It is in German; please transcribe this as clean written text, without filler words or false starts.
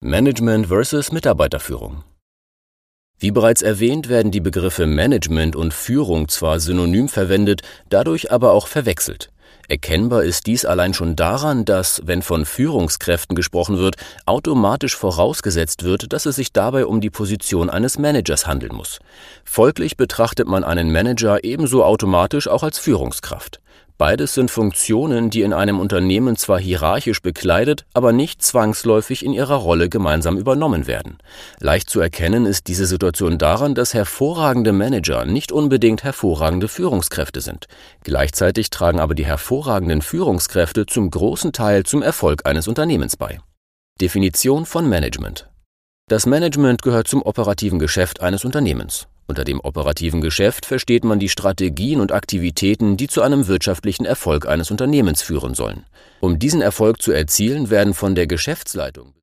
Management versus Mitarbeiterführung. Wie bereits erwähnt, werden die Begriffe Management und Führung zwar synonym verwendet, dadurch aber auch verwechselt. Erkennbar ist dies allein schon daran, dass, wenn von Führungskräften gesprochen wird, automatisch vorausgesetzt wird, dass es sich dabei um die Position eines Managers handeln muss. Folglich betrachtet man einen Manager ebenso automatisch auch als Führungskraft. Beides sind Funktionen, die in einem Unternehmen zwar hierarchisch bekleidet, aber nicht zwangsläufig in ihrer Rolle gemeinsam übernommen werden. Leicht zu erkennen ist diese Situation daran, dass hervorragende Manager nicht unbedingt hervorragende Führungskräfte sind. Gleichzeitig tragen aber die hervorragenden Führungskräfte zum großen Teil zum Erfolg eines Unternehmens bei. Definition von Management. Das Management gehört zum operativen Geschäft eines Unternehmens. Unter dem operativen Geschäft versteht man die Strategien und Aktivitäten, die zu einem wirtschaftlichen Erfolg eines Unternehmens führen sollen. Um diesen Erfolg zu erzielen, werden von der Geschäftsleitung